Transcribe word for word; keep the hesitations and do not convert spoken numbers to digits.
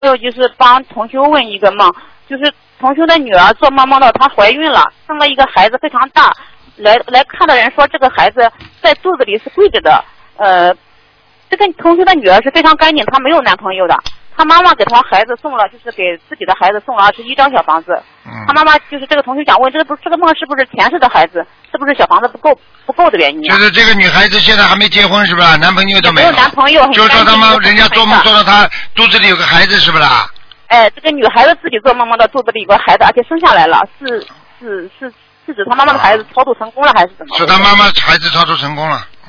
还有就是帮同学问一个梦，就是同学的女儿做梦梦到她怀孕了，生了一个孩子非常大，来来看的人说这个孩子在肚子里是跪着的，呃，这个同学的女儿是非常干净，她没有男朋友的。他妈妈给他孩子送了，就是给自己的孩子送了二十一张小房子。嗯。他妈妈就是这个同学想问，这个不这个梦是不是前世的孩子？是不是小房子不够不够的原因、啊？ 就是这个女孩子现在还没结婚是吧？男朋友都没有。没有男朋友。 就是说他们人家做梦做到她肚子里有个孩子是不啦？ 哎，这个女孩子自己做梦梦到肚子里有个孩子，而且生下来了，是是是是指她妈妈的孩子超度成功了还是怎么？ 是她妈妈孩子超度成功了。